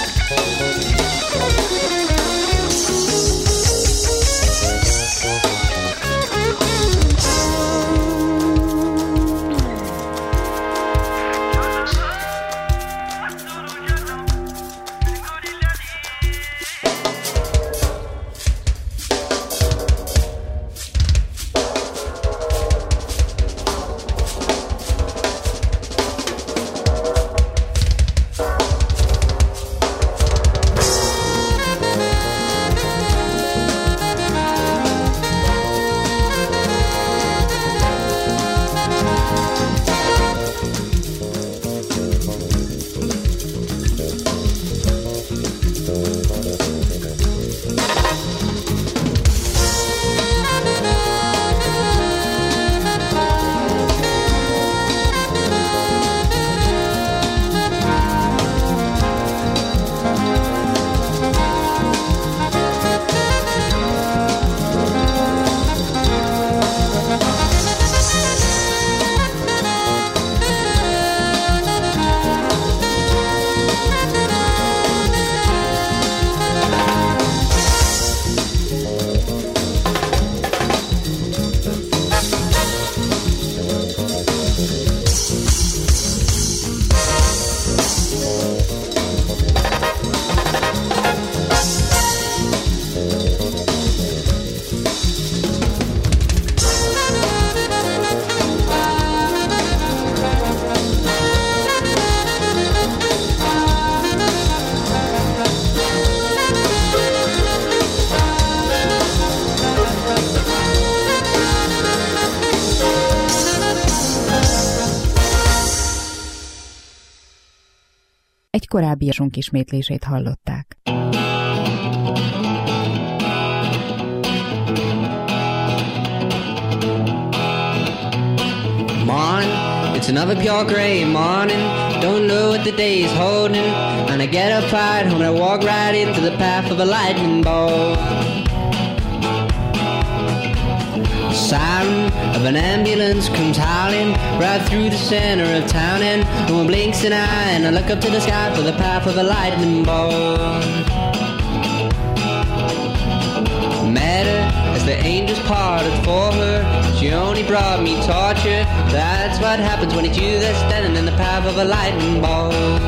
Egy korábbi ismétlését hallották. Morning, it's another pure gray morning. Don't know what the day is holding. And I get up right home and I walk right into the path of a lightning bolt. Siren of an ambulance comes howling right through the center of town, and no one blinks an eye, and I look up to the sky for the path of a lightning bolt. Met her as the angels parted for her. She only brought me torture. That's what happens when it's you that's standing in the path of a lightning bolt.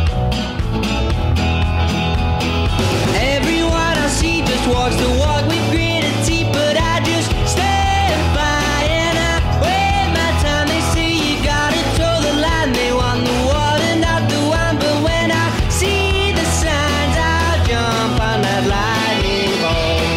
Everyone I see just walks the walk with gritted teeth, but I just stand by and I wait my time. They say you gotta toe the line. They want the water, not the wine, but when I see the signs, I'll jump on that lightning bolt.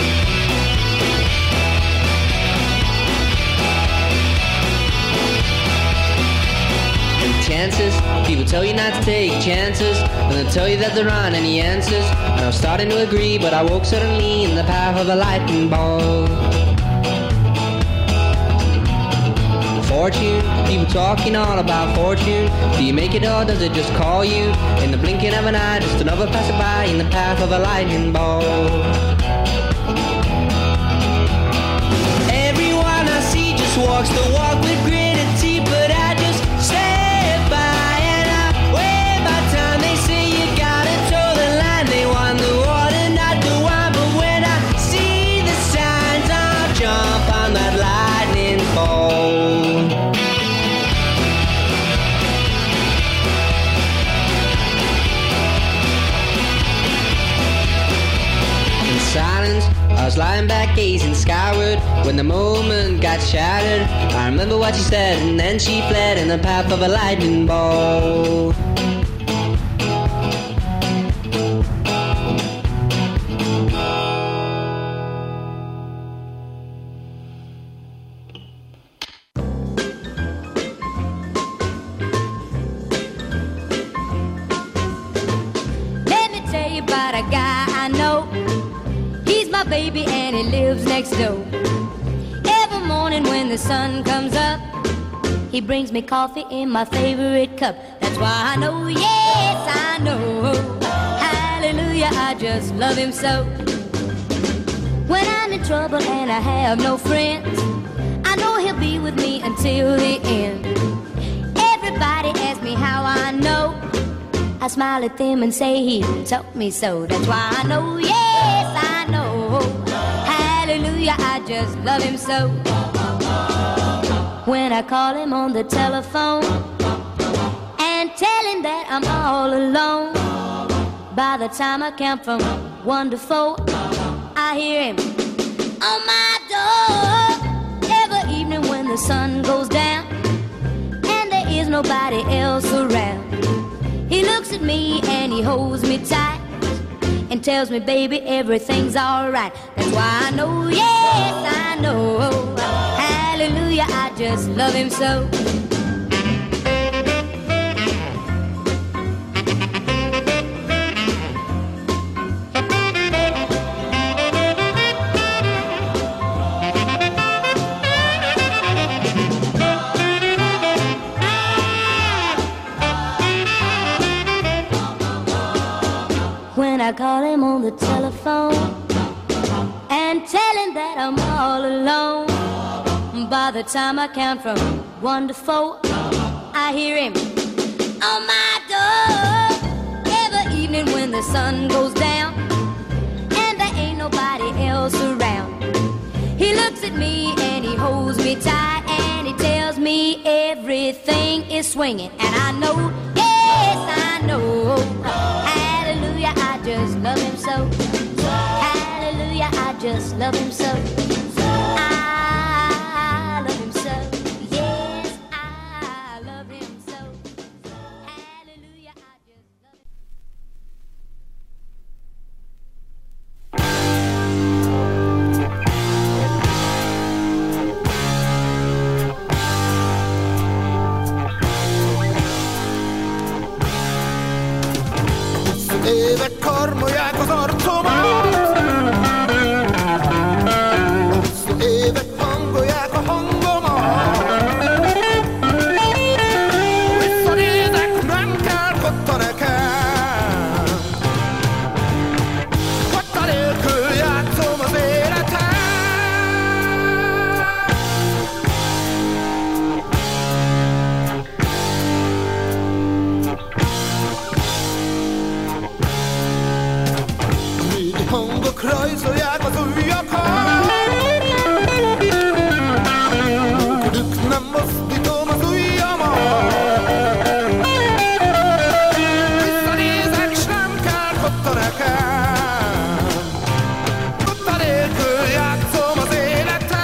Chances, people tell you not to take chances, and they'll tell you that there aren't any answers. And I was starting to agree, but I woke suddenly in the path of a lightning bolt. Fortune, people talking all about fortune. Do you make it or does it just call you? In the blinking of an eye, just another passerby in the path of a lightning bolt. Everyone I see just walks the walk with gritted teeth, but I just stay. I was lying back gazing skyward when the moment got shattered. I remember what she said, and then she fled in the path of a lightning bolt. Let me tell you about a guy I know. My baby and he lives next door. Every morning when the sun comes up, he brings me coffee in my favorite cup. That's why I know, yes I know, hallelujah, I just love him so. When I'm in trouble and I have no friends, I know he'll be with me until the end. Everybody asks me how I know. I smile at them and say he taught me so. That's why I know, yes, I know. Hallelujah, I just love him so. When I call him on the telephone and tell him that I'm all alone, by the time I count from 1 to 4, I hear him on my door. Every evening when the sun goes down and there is nobody else around, he looks at me and he holds me tight and tells me, baby, everything's alright. That's why I know, yes, I know. Hallelujah, I just love him so. When I call him on the telephone and tell him that I'm all alone, by the time I count from 1 to 4, I hear him on my door. Every evening when the sun goes down and there ain't nobody else around, he looks at me and he holds me tight and he tells me everything is swinging. And I know, yes, I know. Hallelujah, I just love him so. Hallelujah, I just love him so. I love him so. Yes, I love him so. Hallelujah, I just love him. Éve karmolják az arcomat, hosszú évek hangolják a hangomat. Visszanézek, nem kell kotta nekem, kotta nélkül játszom az életem. Hangok rajzolják az ujjakat, nélkülük nem mozdítom az ujjamat. Visszanézek, s nem kell kotta nekem, kotta nélkül játszom az életem.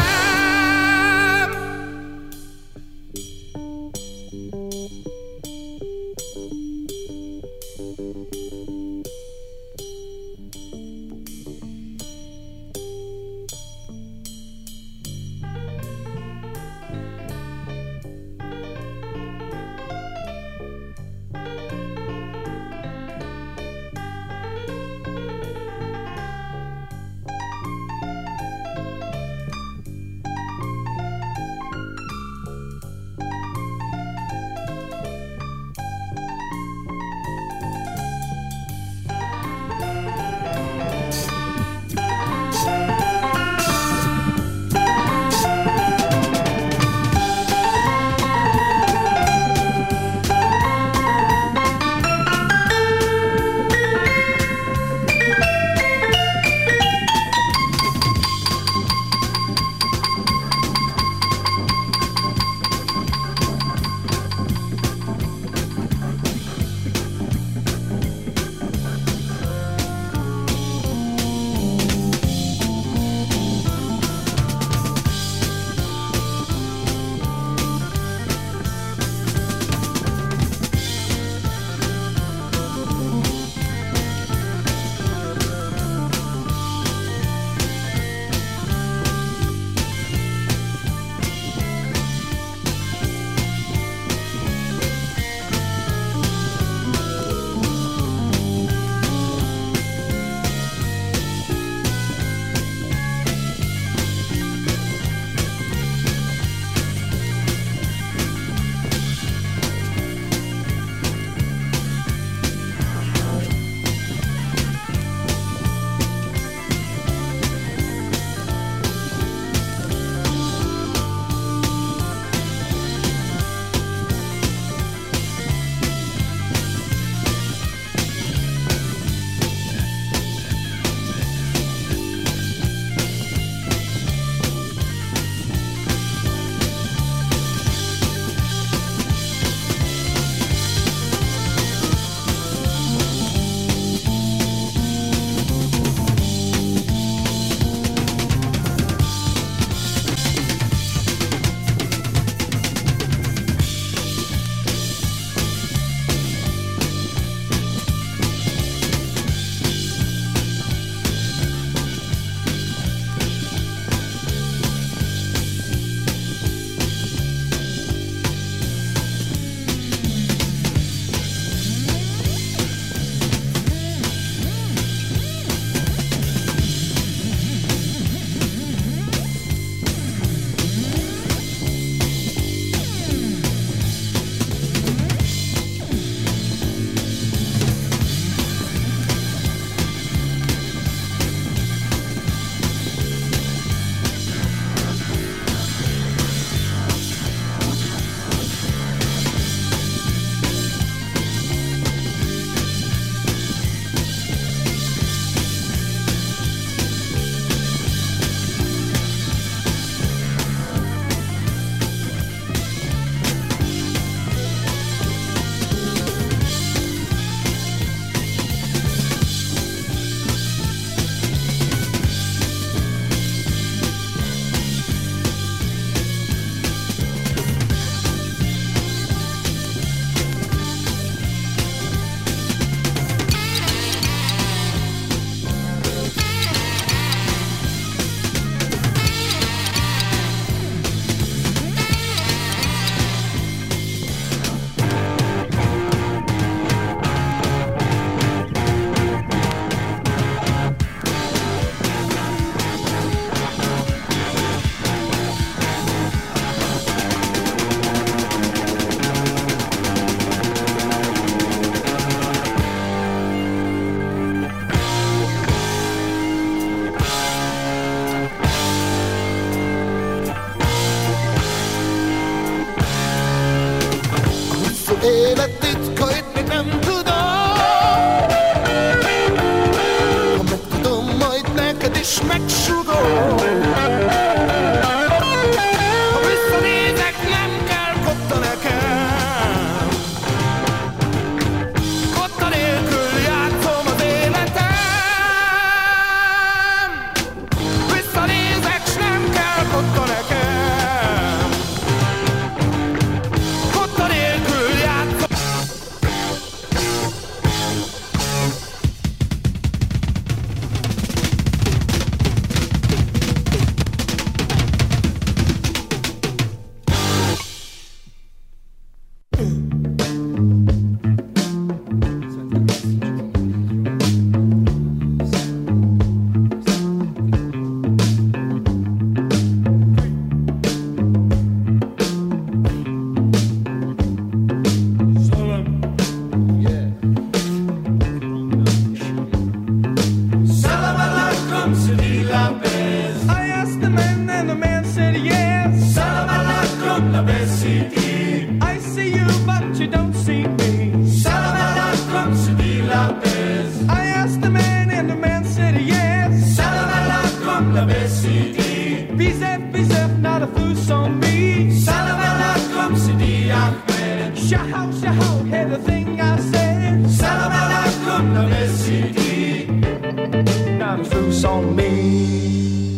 the best CD. Bizep, not a fool on me. Salabella, come CD, Ahmed. Shahau, hear the thing I said. Salabella, come the best CD. Not a fool on me.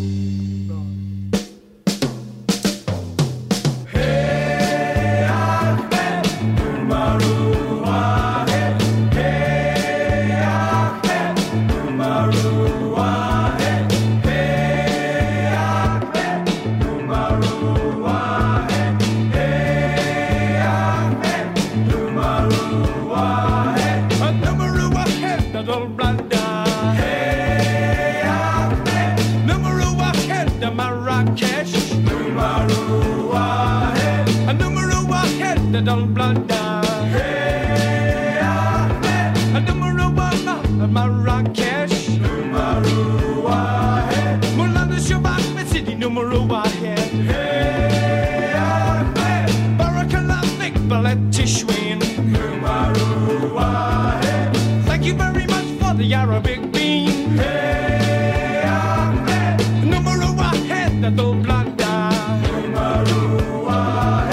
Don't blunder. Hey, Ahmed. A numero one, Marrakesh. Numero one. Mulanda Shabbat, City, numero one. Hey, Ahmed. Barakallah, Vic, Ballet, Tishwin. Numero one. Thank you very much for the Arabic bean. Hey, Ahmed. Numero one, don't blunder. Numero one.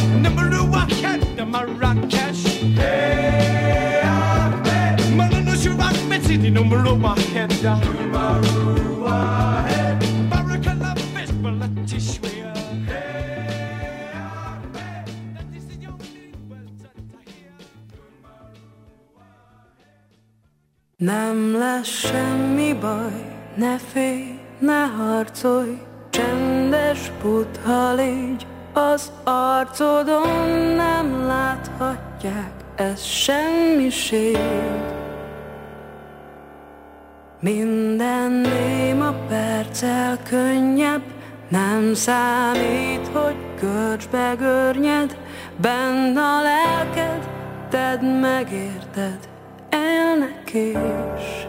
Marrakesh, hey, Ahmed. Malano Shabbat, City, numero one. Numero one. Barakallah, Vic, Ballet, Tishwin. Hey, Ahmed. That is the only words that I hear. Nem lesz semmi baj, ne félj, ne harcolj, csendes Buddha légy, az arcodon nem láthatják, ez semmiség. Minden néma perccel könnyebb, nem számít, hogy görcsbe görnyed, benn a lelked, tedd megérted, élnek is.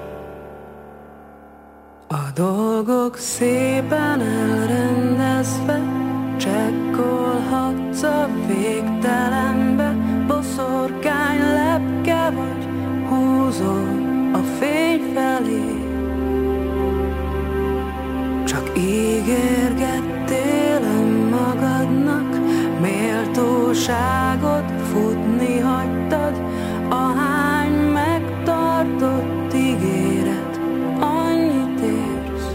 A dolgok szépen elrendezve, csekkolhatsz a végtelenbe, boszorkány lepke vagy, húzol a fény felé. Csak ígérgettél önmagadnak, méltóságot futni hagytad, ahány megtartott ígéret, annyit érsz.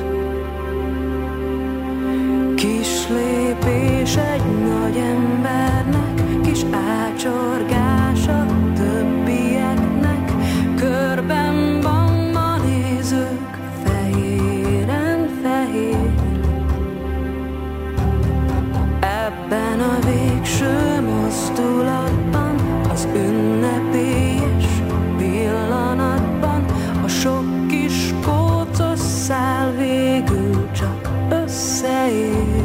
Kis lépés egy nagy embernek, kis ácsorgása többieknek, körben van a nézők, fehéren fehér. Ebben a végső mozdulatban, az ünnepélyes pillanatban, a sok kis kócos szál végül csak összeér.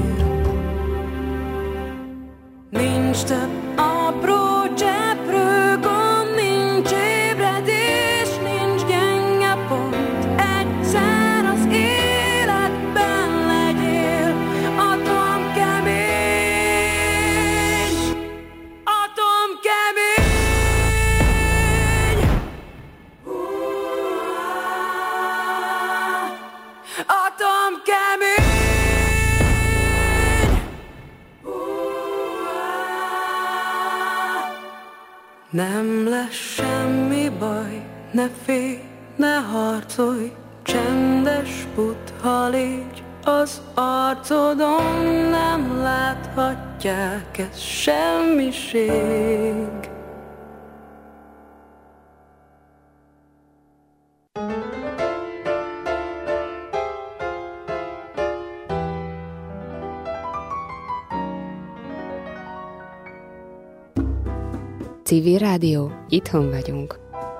Nincs több apró cseprő gond, nincs ébredés, nincs gyenge pont. Egyszer az életben legyél atomkemény, atomkemény. Atomkemény. Nem lesz semmi baj, ne félj, ne harcolj, csendes Buddha légy, az arcodon nem láthatják, ez semmiség. Civil Rádió, itthon vagyunk.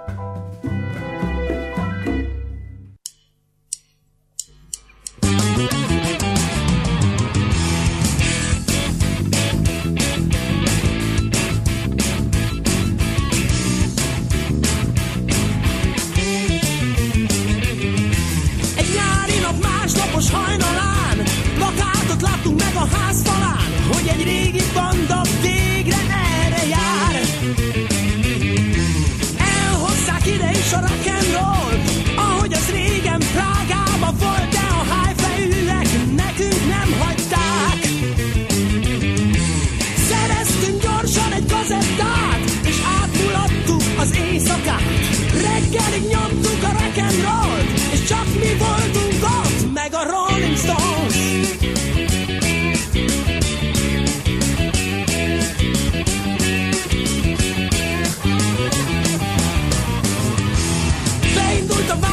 Egy nyári nap másnapos hajnalán plakátot láttunk meg a ház falán, hogy egy régi banda végre erre jár.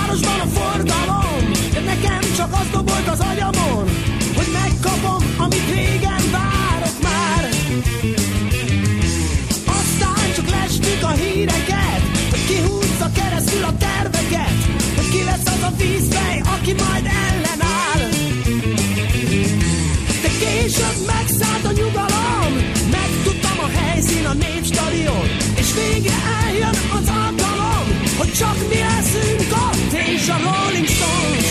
városban a forgalom, de nekem csak az dobolt az agyamon, hogy megkapom, amit régen várok már. Aztán csak lestük a híreket, hogy ki húzza keresztül a terveket, hogy ki lesz az a vízfej, aki majd ellenáll. De később megszállt a nyugalom, megtudtam a helyszín a Népstadion, és végre eljön az alkalom, hogy csak mi leszünk ott és a Rolling Stones.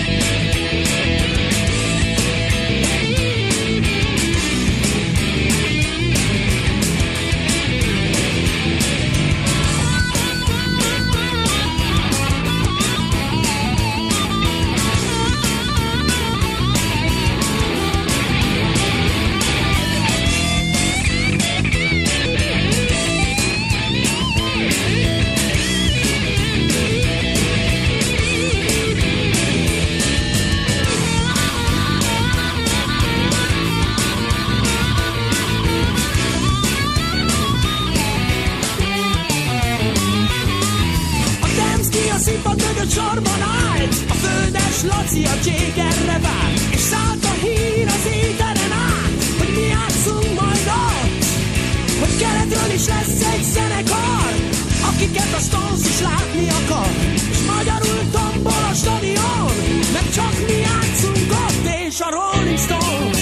Sorban állt, a földes Laci a Jaggerre várt, és szállt a hír az éteren át, hogy mi játszunk majd ott, hogy keletről is lesz egy zenekar, akiket a Stones is látni akar, és magyarul tombol a stadion, mert csak mi játszunk ott és a Rolling Stones.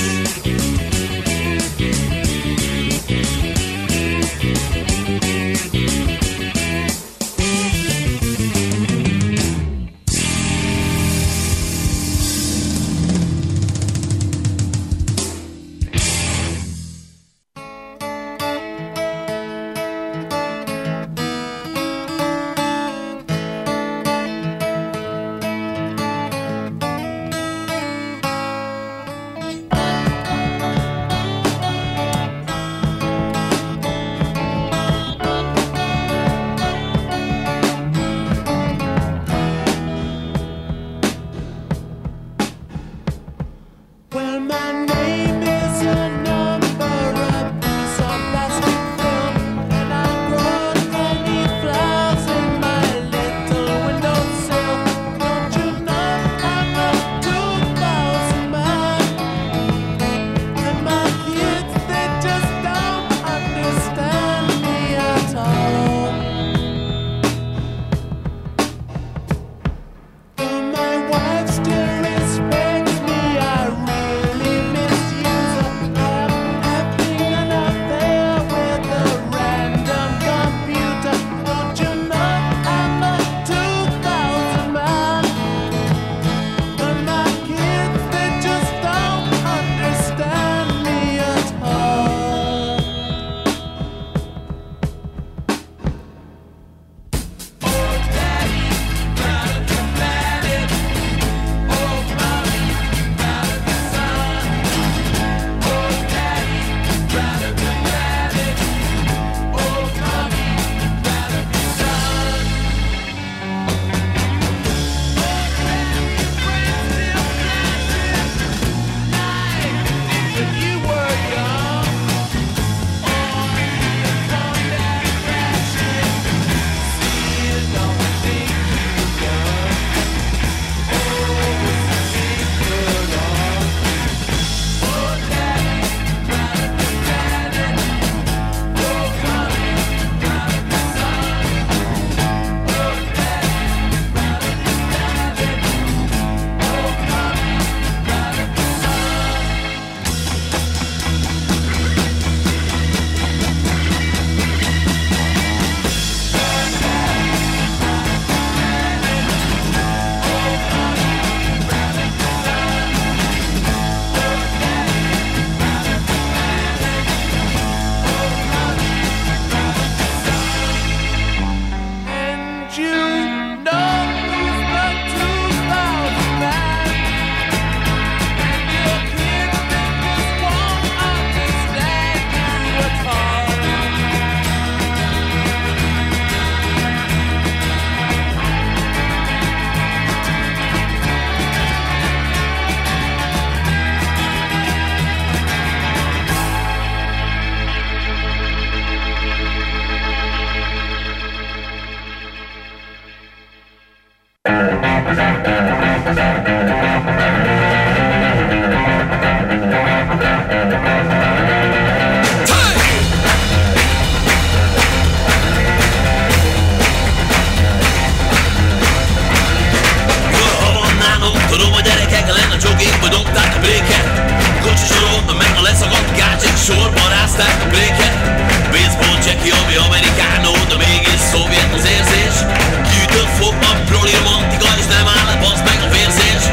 Tudom, a gyerekek lenne joggingba dobták a bréket. Kocsisoron meg a leszakadt gácsik sorban rázták a bréket. Baseball Jackie, ami amerikánó, de mégis szovjet az érzés. Gyűjtött fogban proli romantika, és nem áll le, bassz meg a vérzés.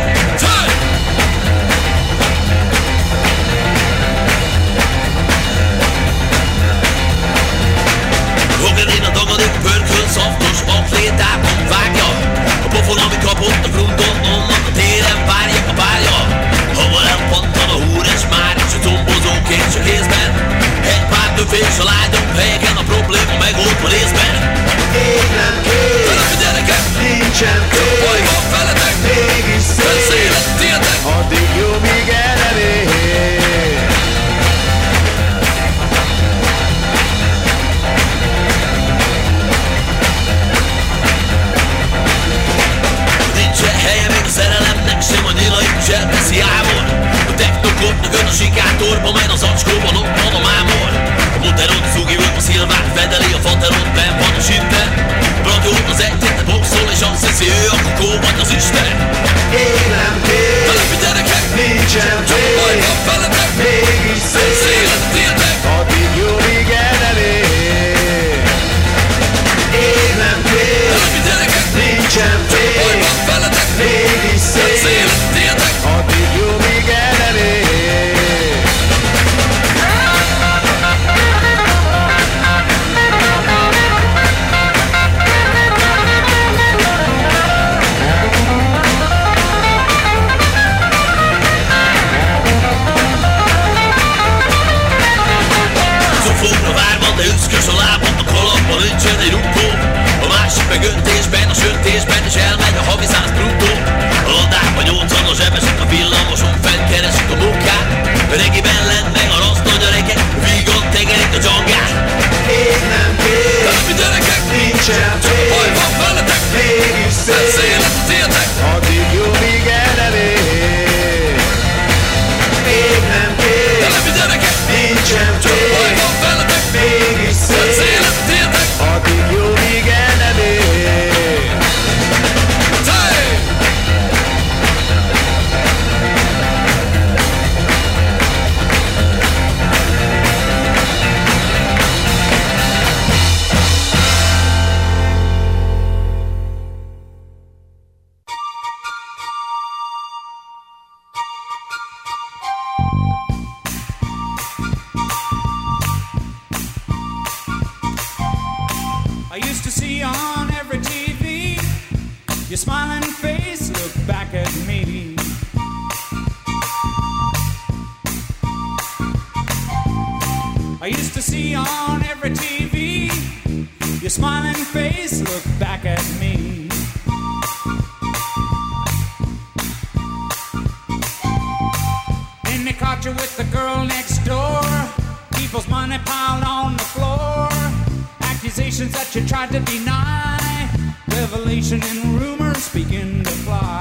Hogedén a dagadik, pörköl, szaftos atlétában vágja. A pofon, ami kapott a grunton, onnan a téren várja a párja. Hamar elpattan a húr és már is a combozó kész a kézben. Egy pár többés a lágyabb helyeken, a probléma megoldva részben. Ég nem kész, Fölöpi gyerekek, nincsen fél, baj van veletek, mégis szép, szélet tietek. addig jó, míg elemér. Nincsen helye még a szerelemnek, sem a nyilaim sem teszi ámor. A technokopnak ön a sikátorba, mert az acskóban ott van a mámor. A moteron zugival a szilvát vedeli, a fateron benn van a sitten. Bragyót az egyetlen boxol, és azt hiszi ő a kukó vagy az Isten. Ég nem kész, Fölöpi gyerekek, nincsen baj fél, van veletek, mégis szép, szélet tietek. addig jó, míg elemér. Ég nem kész, Fölöpi gyerekek, nincsen baj fél, van veletek, mégis szép, szélet tietek. addig jó, míg elemér. Fogra várva, de üszkös a lábam, a kalapban nincsen egy rúgó. A másik meg öntésben, a söntésben, és elmegy a havi 100 bruttó. A ladákban 80 a zsebesek, a villamoson fennkeresik a munkát. A regiben lent meg a raszta gyereket, vígan tegerik a dzsangát. Ég nem kész, Fölöpi gyerekek, nincsen baj fél, van veletek, mégis szép, szélet tietek. addig jó, míg elemér. Ég nem kész, Fölöpi gyerekek, nincsen baj fél, van veletek, mégis szép, szélet tietek. addig jó, míg elemér. Hey! I used to see on every TV your smiling face look back at me. I used to see on every TV your smiling face look back at me. Then they caught you with the girl next door. People's money piled on the floor. Accusations that you tried to deny. Revelation and rumors begin to fly.